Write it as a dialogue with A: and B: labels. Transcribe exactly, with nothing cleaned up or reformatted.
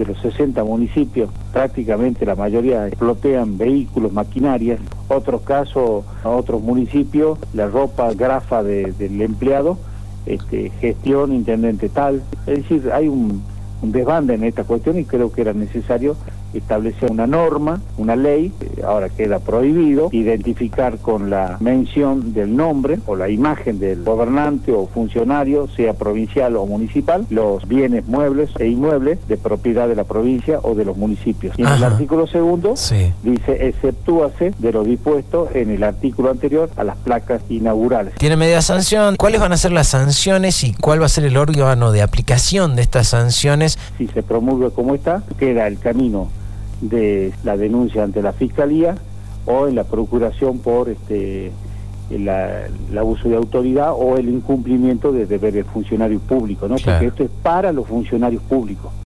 A: de los sesenta municipios, prácticamente la mayoría explotean vehículos, maquinarias. Otros casos, a otros municipios, la ropa grafa de, del empleado, este, gestión, intendente tal. Es decir, hay un, un desbande en esta cuestión y creo que era necesario establecer una norma, una ley. Ahora queda prohibido identificar con la mención del nombre o la imagen del gobernante o funcionario, sea provincial o municipal, los bienes muebles e inmuebles de propiedad de la provincia o de los municipios. Y en Ajá. el artículo segundo sí. dice, exceptúase de lo dispuesto en el artículo anterior a las placas inaugurales.
B: Tiene media sanción. ¿Cuáles van a ser las sanciones y cuál va a ser el órgano de aplicación de estas sanciones?
A: Si se promulga como está, queda el camino de la denuncia ante la Fiscalía o en la procuración por este la, el abuso de autoridad o el incumplimiento de deberes funcionarios públicos, ¿no? Claro. Porque esto es para los funcionarios públicos.